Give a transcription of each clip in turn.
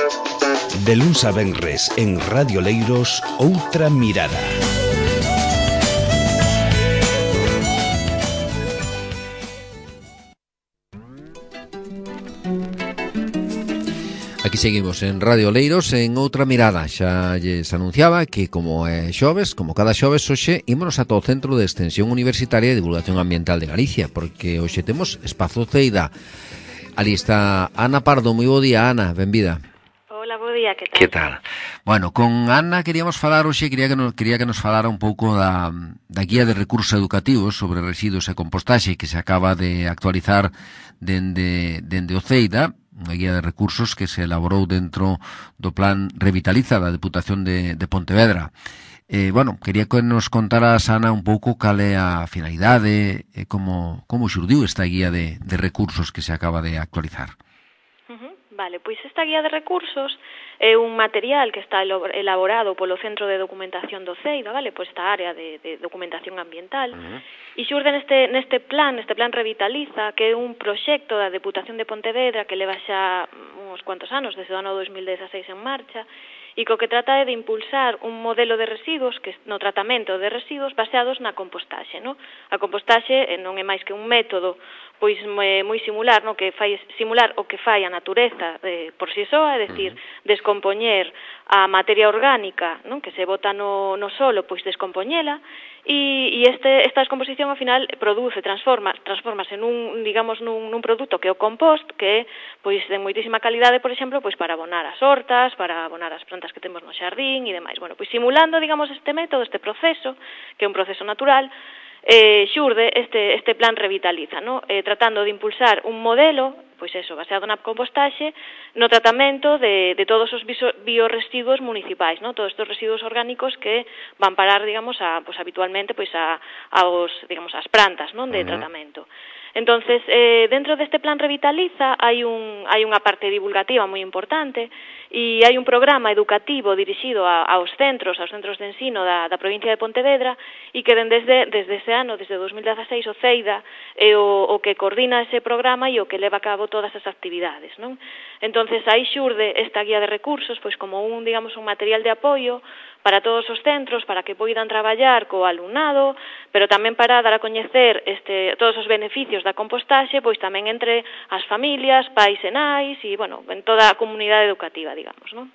De luns a venres en Radio Leiros, Outra Mirada. Aquí seguimos en Radio Leiros en Outra Mirada. Xa lles anunciaba que como é xoves, como cada xoves, hoxe ímonos ata o Centro de Extensión Universitaria e Divulgación Ambiental de Galicia, porque hoxe temos Espazo Ceida. Ali está Ana Pardo. Moi bo día, Ana, benvida. Hola, bo día, que tal? Que tal? Bueno, con Ana queríamos falar hoxe, quería que nos falara un pouco da guía de recursos educativos sobre residuos e compostaxe que se acaba de actualizar dende o Ceida, unha guía de recursos que se elaborou dentro do plan Revitaliza da Deputación de Pontevedra. Bueno, quería que nos contaras, Ana, un pouco cal é a finalidade e como xurdiu esta guía de recursos que se acaba de actualizar. Vale, pois esta guía de recursos é un material que está elaborado polo Centro de Documentación do Ceida, vale, pois esta área de documentación ambiental, e xurde neste plan Revitaliza, que é un proxecto da Deputación de Pontevedra que leva xa uns cuantos anos, desde o ano 2016 en marcha, e co que trata é de impulsar un modelo de residuos, que no tratamento de residuos baseados na compostaxe, no? A compostaxe non é máis que un método pois moi similar, no, que fai simular o que fai a natureza por si soa, é dicir, descompoñer a materia orgánica, non, que se bota no solo, pois descompoñela, e esta descomposición ao final transformase nun produto que é o compost, que é pois de moitísima calidade, por exemplo, pois para abonar as hortas, para abonar as plantas que temos no xardín e demais. Bueno, pois simulando, digamos, este método, este proceso, que é un proceso natural, xurde este plan Revitaliza, no? Tratando de impulsar un modelo, pois eso, baseado na compostaxe, no tratamento de todos os bioresiduos municipais, no? Todos estes residuos orgánicos que van parar, digamos, habitualmente, pois ás plantas, non, de tratamento. Entonces, dentro deste plan Revitaliza hai unha parte divulgativa moi importante e hai un programa educativo dirixido aos centros de ensino da provincia de Pontevedra e que desde ese ano, desde 2016, o Ceida é o que coordina ese programa e o que leva a cabo todas as actividades, non? Entonces, aí xurde esta guía de recursos pois como un material de apoio para todos os centros, para que poidan traballar co alumnado, pero tamén para dar a coñecer todos os beneficios da compostaxe, pois tamén entre as familias, pais e nais, e, bueno, en toda a comunidade educativa, digamos, non?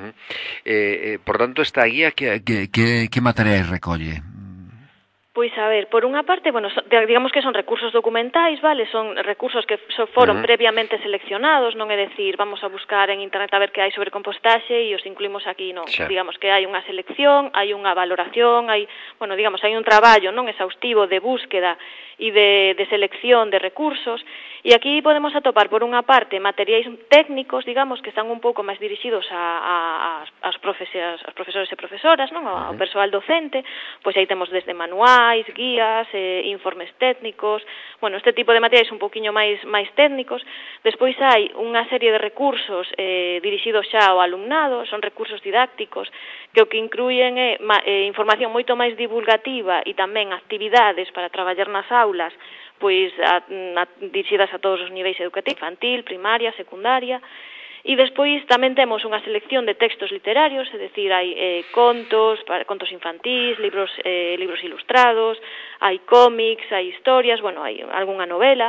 Por tanto, esta guía, que materiais recolle? Pois, a ver, por unha parte, bueno, digamos que son recursos documentais, vale? Son recursos que foron previamente seleccionados, non é decir, vamos a buscar en internet a ver que hai sobre compostaxe e os incluímos aquí, non. Xa. Digamos que hai unha selección, hai unha valoración, hai un traballo non exhaustivo de búsqueda e de selección de recursos, e aquí podemos atopar, por unha parte, materiais técnicos, digamos, que están un pouco máis dirixidos aos profesores e profesoras, non? Ao persoal docente, pois aí temos desde manuais, guías, informes técnicos, bueno, este tipo de materiais un poquinho máis técnicos. Despois hai unha serie de recursos dirixidos xa ao alumnado, son recursos didácticos que o que incluyen é información moito máis divulgativa e tamén actividades para traballar nas aulas, pois dirixidas a todos os niveis educativos, infantil, primaria, secundaria. E despois tamén temos unha selección de textos literarios, é dicir, hai contos infantís, libros ilustrados, hai cómics, hai historias, bueno, hai algunha novela.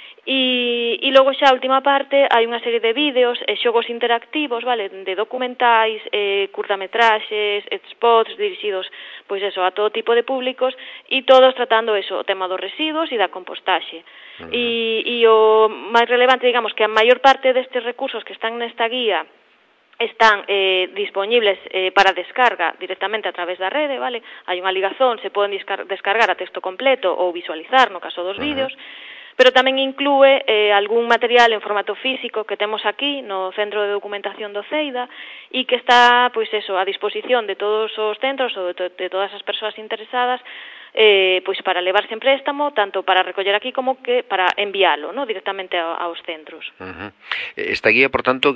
E logo xa a última parte hai unha serie de vídeos e xogos interactivos, vale, de documentais, curtametraxes, spots dirixidos, pois eso, a todo tipo de públicos e todos tratando eso, o tema dos residuos e da compostaxe. E o máis relevante, digamos, que a maior parte destes recursos que están nesta guía están disponibles para descarga directamente a través da rede, vale? Hai unha ligazón, se poden descargar a texto completo ou visualizar no caso dos vídeos. Pero tamén inclúe algún material en formato físico que temos aquí no Centro de Documentación do Ceida e que está, pois eso, a disposición de todos os centros ou de todas as persoas interesadas pois para levarse en préstamo, tanto para recoller aquí como que para enviálo, ¿no?, directamente aos centros. Esta guía, por tanto,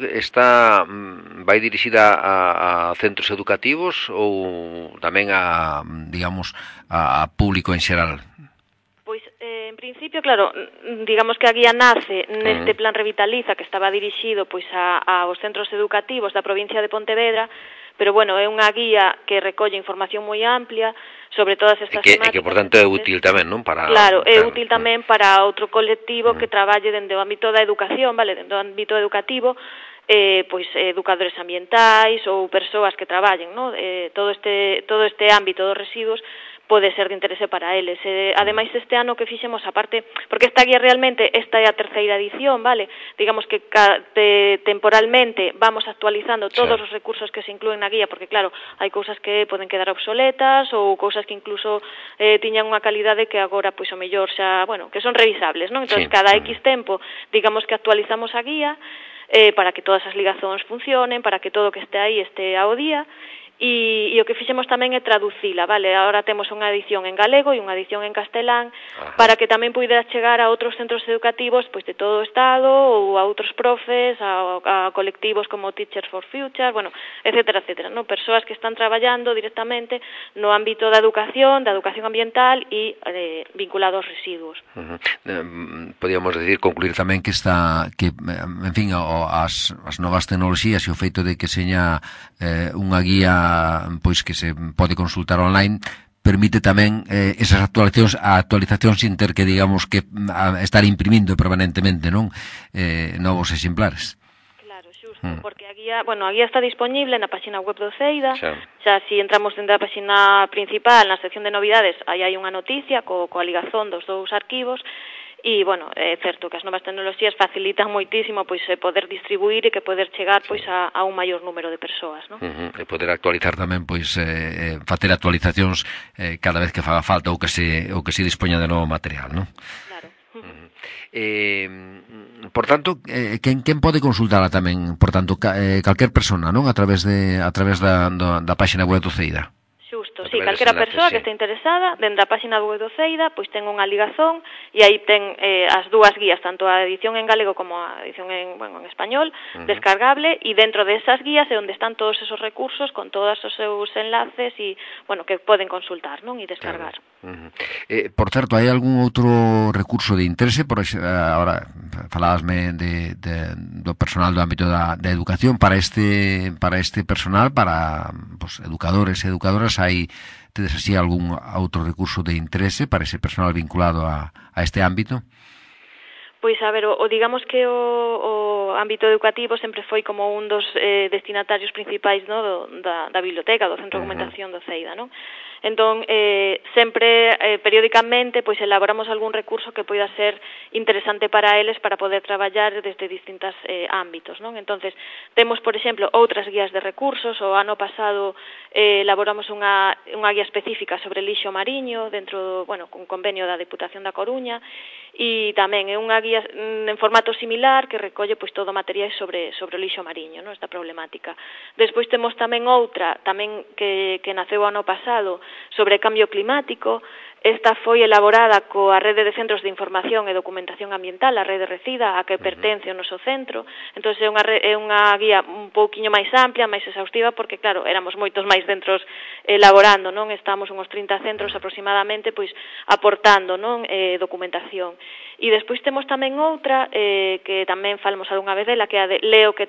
vai dirixida a centros educativos ou tamén a, digamos, a público en xeral? Pois, en principio, claro, digamos que a guía nace neste plan Revitaliza que estaba dirixido pois aos centros educativos da provincia de Pontevedra, pero bueno, é unha guía que recolle información moi amplia sobre todas estas temáticas. E que, por tanto, é útil tamén, non? Claro, é útil tamén para outro colectivo que traballe dende o ámbito da educación, vale, dende o ámbito educativo, pois educadores ambientais ou persoas que traballen, no? Todo este ámbito dos residuos pode ser de interese para eles. Ademais, este ano que fixemos, aparte, porque esta guía realmente, esta é a terceira edición, vale? Digamos que temporalmente vamos actualizando todos os recursos que se incluen na guía, porque claro, hai cousas que poden quedar obsoletas ou cousas que incluso tiñan unha calidade que agora, pois, o mellor xa, bueno, que son revisables, non? Entón, cada X tempo, digamos que actualizamos a guía para que todas as ligazóns funcionen, para que todo o que este aí este ao día. E o que fixemos tamén é traducila, vale? Ahora temos unha edición en galego e unha edición en castelán para que tamén puidera chegar a outros centros educativos pois de todo o Estado ou a outros profes, a colectivos como Teachers for Future, bueno, etcétera, etcétera, non? Persoas que están traballando directamente no ámbito da educación ambiental e vinculado aos residuos. Podíamos decir, concluir tamén que en fin, as novas tecnoloxías e o feito de que seña unha guía pois que se pode consultar online permite tamén esas actualizacións sin ter que, digamos, que estar imprimindo permanentemente, non? Novos exemplares. Claro, xusto, porque a guía está disponible na página web do CEIDA. Xa si entramos dentro da página principal, na sección de novidades, aí hai unha noticia coa ligazón dos dous arquivos. E, bueno, é certo que as novas tecnoloxías facilitan moitísimo pois poder distribuir e que poder chegar pois a un maior número de persoas, non? E poder actualizar tamén, pois, facer actualizacións cada vez que faga falta ou que se dispoña de novo material, non? Claro. Por tanto, quen pode consultala tamén? Por tanto, calquer persona, non? A través da páxina web do CEIDA. Xusto, sí, calquera persoa que este interesada, dentro da página web do CEIDA, pois ten unha ligazón e aí ten as dúas guías, tanto a edición en galego como a edición en español, descargable, e dentro desas guías é onde están todos esos recursos con todos os seus enlaces e, bueno, que poden consultar, non? E descargar. Por certo, hai algún outro recurso de interese? Ahora falábasme do personal do ámbito da educación. Para este personal, para educadores e educadoras, tedes así algún outro recurso de interese para ese personal vinculado a este ámbito? Pois, a ver, digamos que o ámbito educativo sempre foi como un dos destinatarios principais, no, da biblioteca, do Centro de Documentación do CEIDA, non? Entón, sempre, periódicamente, pois elaboramos algún recurso que poida ser interesante para eles para poder traballar desde distintos ámbitos, non? Entonces, temos, por exemplo, outras guías de recursos. O ano pasado elaboramos unha guía específica sobre lixo mariño dentro, cun convenio da Deputación da Coruña, e tamén é unha guía en formato similar que recolle pois todo o material sobre o lixo mariño, non? Esta problemática. Despois temos tamén outra, tamén que naceu ano pasado, sobre cambio climático. Esta foi elaborada coa Rede de Centros de Información e Documentación Ambiental, a Rede Recida, a que pertence o noso centro. Entón, é unha guía un pouquiño máis amplia, máis exhaustiva, porque, claro, éramos moitos máis centros elaborando, non? Estamos uns 30 centros aproximadamente, pois, aportando, non? Documentación. E despois temos tamén outra, que tamén falamos algunha vez dela, que é a de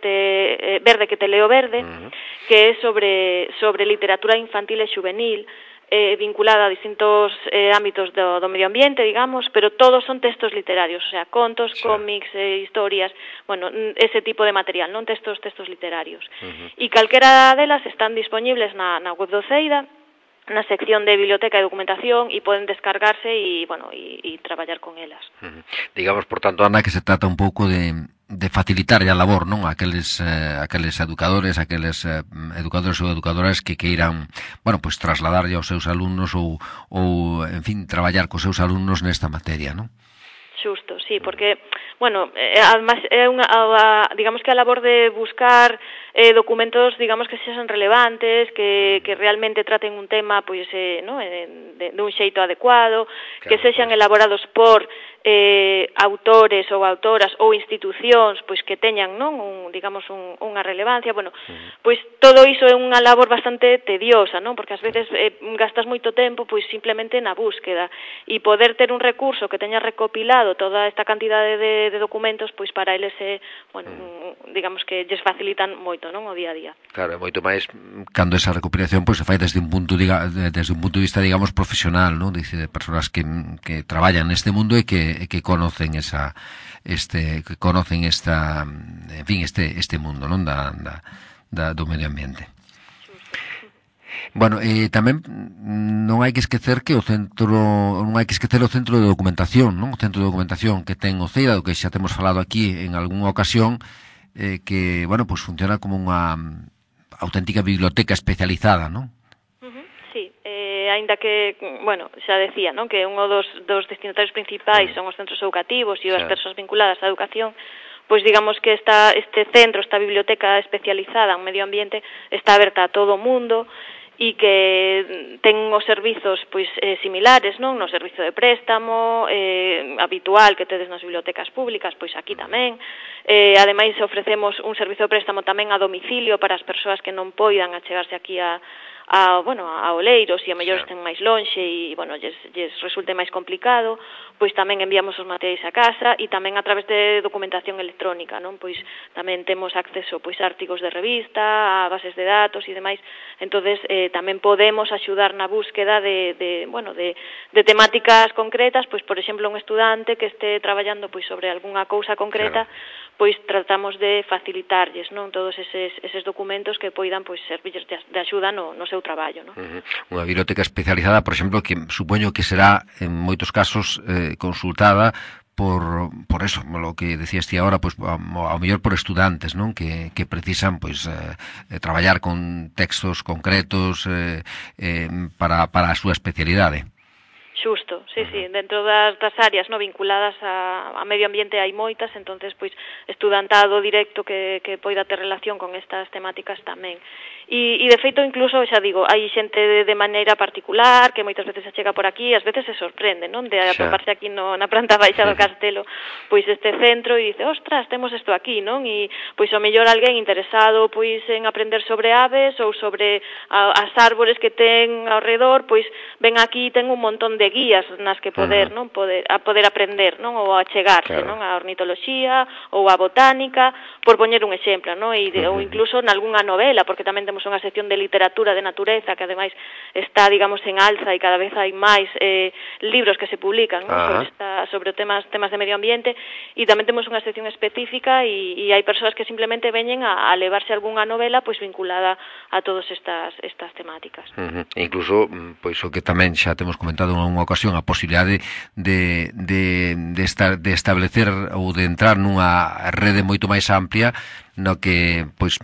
Verde que te leo verde, que é sobre literatura infantil e juvenil, vinculada a distintos ámbitos do medio ambiente, digamos, pero todos son textos literarios, o sea, contos, cómics, historias, ese tipo de material, non textos literarios. E calquera delas están disponibles na web do CEIDA, na sección de biblioteca e documentación, e poden descargarse e traballar con elas. Digamos, por tanto, Ana, que se trata un pouco de facilitar a labor, non? Aqueles educadores, educadores ou educadoras que queiran, pois trasladar aos seus alumnos ou en fin, traballar cos seus alumnos nesta materia, non? Xusto, sí, porque, además é digamos que a labor de buscar documentos, digamos que sexan relevantes, que realmente traten un tema, pois, de un xeito adecuado, que sexan elaborados por autores ou autoras ou institucións pois que teñan, non, unha relevancia, bueno, pois todo iso é unha labor bastante tediosa, non, porque ás veces gastas moito tempo pois simplemente na búsqueda e poder ter un recurso que teña recopilado toda esta cantidade de documentos, pois para eles digamos que lles facilitan moito, non, o día a día. Claro, é moito máis cando esa recopilación pois se fai desde un punto de vista, digamos, profesional, non, de persoas que traballan neste mundo e que conocen este mundo, non, do medio ambiente. Bueno, tamén non hai que esquecer o centro de documentación, non? O centro de documentación que ten o CEIDA, do que xa temos falado aquí en algunha ocasión, que, bueno, pues funciona como unha auténtica biblioteca especializada, non? Sí, aínda que, bueno, xa decía, non, que un dos destinatarios principais son os centros educativos e as persoas vinculadas á educación, pois digamos que este centro, esta biblioteca especializada en medio ambiente está aberta a todo o mundo e que ten os servizos pois similares, non, no servizo de préstamo habitual que tedes nas bibliotecas públicas, pois aquí tamén. Ademais ofrecemos un servizo de préstamo tamén a domicilio para as persoas que non poidan achegarse aquí a Oleiros e a mellor estén máis lonxe e, bueno, lles resulte máis complicado, pois tamén enviamos os materiais a casa e tamén a través de documentación electrónica, non? Pois tamén temos acceso pois a artigos de revista, a bases de datos e demais. Entonces, tamén podemos axudar na búsqueda de temáticas concretas, pois por exemplo, un estudante que este traballando pois sobre algunha cousa concreta, pois tratamos de facilitarlles, non, todos eses documentos que poidan pois servirlles de axuda no seu traballo, non? Unha biblioteca especializada, por exemplo, que supoño que será en moitos casos consultada por eso, lo que decías ti agora, pois ao mellor por estudantes, non, que precisan pois traballar con textos concretos para a súa especialidade. Xusto, sí, dentro das áreas no vinculadas a medio ambiente hai moitas, entonces pois estudantado directo que poida ter relación con estas temáticas tamén. E de feito incluso, xa digo, hai xente de maneira particular que moitas veces se chega por aquí, ás veces se sorprende, non, de atoparse aquí na planta baixa do castelo, pois este centro e dice, ostras, temos isto aquí, non? E pois ao mellor alguén interesado pois en aprender sobre aves ou sobre as árbores que ten ao redor, pois ven aquí e ten un montón de guías nas que poder aprender, non, ou a chegarse, non, a ornitoloxía ou a botánica, por poñer un exemplo, non, ou incluso nalgunha novela, porque tamén temos unha sección de literatura de natureza que ademais está, digamos, en alza e cada vez hai máis libros que se publican, non, sobre temas de medio ambiente, e tamén temos unha sección específica e hai persoas que simplemente veñen a levarse algunha novela pois vinculada a todas estas temáticas. E incluso, pois o que tamén xa temos comentado en unha ocasión, a posibilidade de establecer ou de entrar nunha rede moito máis amplia no que, pois,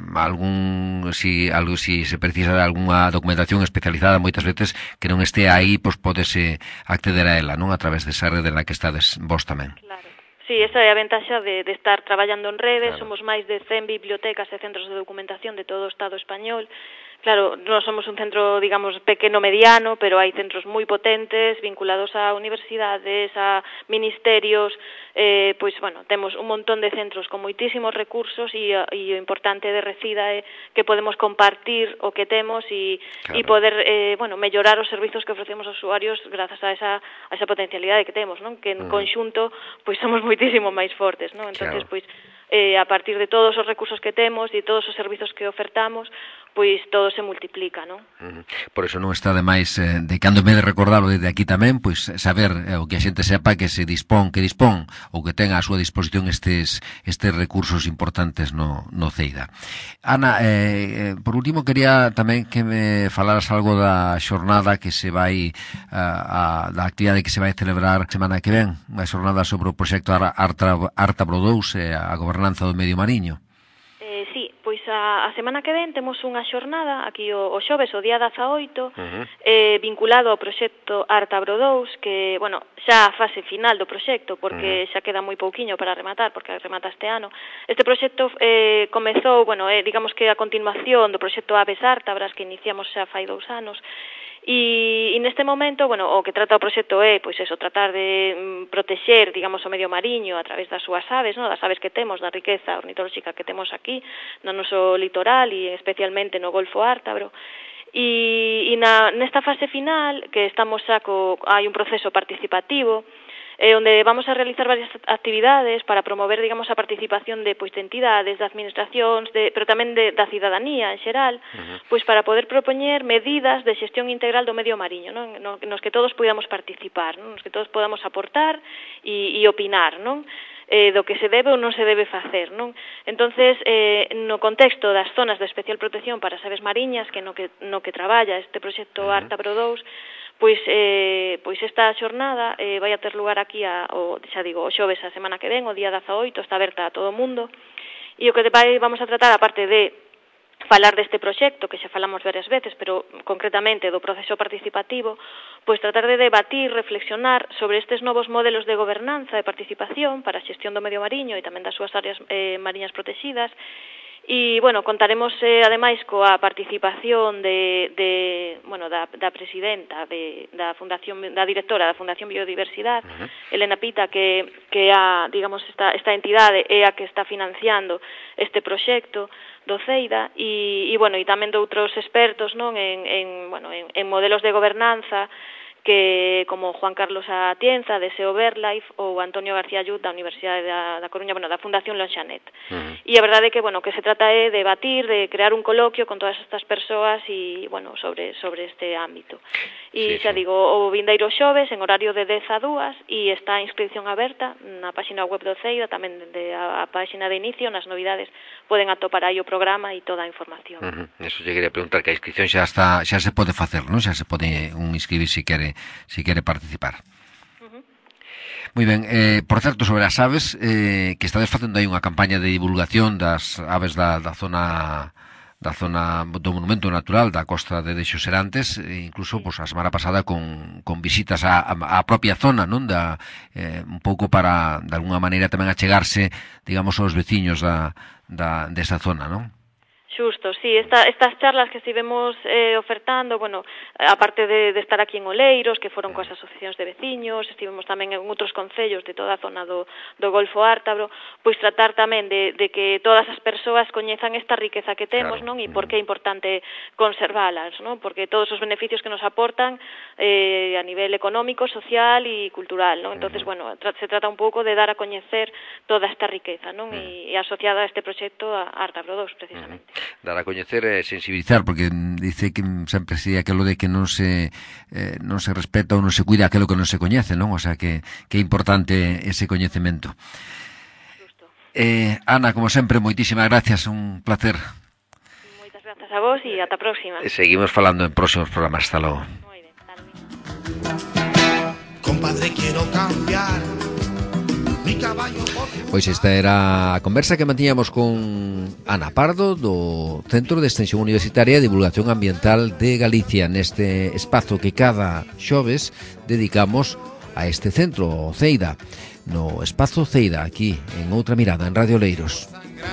si se precisa de algunha documentación especializada moitas veces que non este aí, pois pódese acceder a ela, non, a través desa rede na que estades vos tamén. Claro. Sí, esa é a ventaxa de estar traballando en redes, somos máis de 100 bibliotecas e centros de documentación de todo o Estado español. Claro, non somos un centro, digamos, pequeno-mediano, pero hai centros moi potentes vinculados a universidades, a ministerios, pois, bueno, temos un montón de centros con moitísimos recursos e o importante de Recida é que podemos compartir o que temos e poder, mellorar os servizos que ofrecemos aos usuarios grazas a esa potencialidade que temos, non? Que en conxunto, pois, somos moitísimo máis fortes, non? Entonces, pois, a partir de todos os recursos que temos e todos os servizos que ofertamos, pois todo se multiplica, non? Por eso non está de máis, de cando me de recordarlo desde aquí tamén, pois saber o que a xente sepa que dispón ou que ten á súa disposición estes recursos importantes no CEIDA. Ana, por último quería tamén que me falaras algo da xornada que se vai da actividade que se vai celebrar semana que ven, unha xornada sobre o proxecto Artabro 2 e a gobernanza do medio mariño. Sí, pois a semana que ven temos unha xornada aquí o xoves, o día 18, vinculado ao proxecto Artabro 2, que, bueno, xa a fase final do proxecto, porque xa queda moi pouquiño para rematar, porque remata este ano. Este proxecto comezou, bueno, digamos que a continuación do proxecto Aves Ártabras, que iniciamos xa fai 2 anos, E neste momento, bueno, o que trata o proxecto é, pois eso, tratar de protexer, digamos, o medio mariño a través das súas aves, non? Das aves que temos, da riqueza ornitolóxica que temos aquí no noso litoral e especialmente no Golfo Ártabro. E nesta fase final, que estamos xa hai un proceso participativo, onde vamos a realizar varias actividades para promover, digamos, a participación de entidades, de administracións, pero tamén da cidadanía en xeral, pois para poder propoñer medidas de xestión integral do medio mariño, non? Nos que todos podamos participar, non? Nos que todos podamos aportar e opinar, non? Do que se debe ou non se debe facer, non? Entonces, no contexto das zonas de especial protección para as aves mariñas, que no que traballa este proxecto Ártabro 2, pois esta xornada vai a ter lugar aquí o xoves a semana que ven, o día 18, está aberta a todo o mundo, e o que vamos a tratar, aparte de falar deste proxecto, que xa falamos varias veces, pero concretamente do proceso participativo, pois tratar de debatir, reflexionar sobre estes novos modelos de gobernanza e participación para a xestión do medio mariño e tamén das súas áreas mariñas protegidas. E, bueno, contaremos, ademais, coa participación da presidenta da directora da Fundación Biodiversidade, Elena Pita, que digamos, esta entidade é a que está financiando este proxecto do CEIDA, e tamén de outros expertos, non, en modelos de gobernanza, que como Juan Carlos Atienza, de SEO Birdlife, ou Antonio García Llut, da Universidade da Coruña, da Fundación Lonxanet. E a verdade é que, que se trata é de debatir, de crear un coloquio con todas estas persoas e, sobre este ámbito. E xa digo, o vindeiro xoves, en horario de 10 a 2, e está a inscripción aberta na página web do CEIDA, tamén a página de inicio, nas novidades, poden atopar aí o programa e toda a información. Eso lle quería preguntar, que a inscripción xa se pode facer, non? Xa se pode inscribir se quere participar. Moi ben, por certo, sobre as aves, que estades facendo aí unha campaña de divulgación das aves da zona do monumento natural da costa de Dexo Serantes, incluso a semana pasada con visitas á propia zona, non? Un pouco para, de alguna maneira, tamén achegarse, digamos, aos veciños desa zona, non? Xusto, sí, estas charlas que estivemos ofertando, aparte de estar aquí en Oleiros, que foron coas asociacións de veciños, estivemos tamén en outros concellos de toda a zona do Golfo Ártabro, pois tratar tamén de que todas as persoas coñezan esta riqueza que temos, non? E por que é importante conservalas, non? Porque todos os beneficios que nos aportan a nivel económico, social e cultural, non? Entonces, se trata un pouco de dar a coñecer toda esta riqueza, non? E asociada a este proxecto a Ártabro 2, precisamente. Dar a coñecer e sensibilizar, porque dice que sempre se aquilo de que non se respeta ou non se cuida aquilo que non se coñece, non? O sea, que é importante ese coñecemento. Ana, como sempre, moitísimas gracias, un placer. Moitas grazas a vos e ata a próxima. Seguimos falando en próximos programas. Hasta logo. Moi ben, hasta logo. Compadre, quiero cambiar. Pois esta era a conversa que mantiñamos con Ana Pardo, do Centro de Extensión Universitaria e Divulgación Ambiental de Galicia, neste espazo que cada xoves dedicamos a este centro, o CEIDA, no espazo CEIDA, aquí en Outra Mirada, en Radio Oleiros.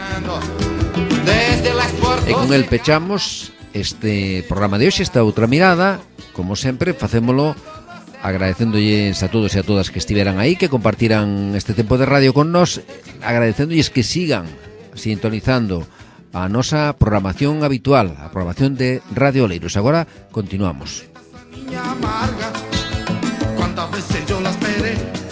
E con el pechamos este programa de hoxe, esta Outra Mirada. Como sempre, facémolo agradecéndolles a todos e a todas que estiveran aí, que compartiran este tempo de radio con nós, agradecéndolles que sigan sintonizando a nosa programación habitual, a programación de Radio Oleiros. Agora continuamos. Cuántas veces yo la esperé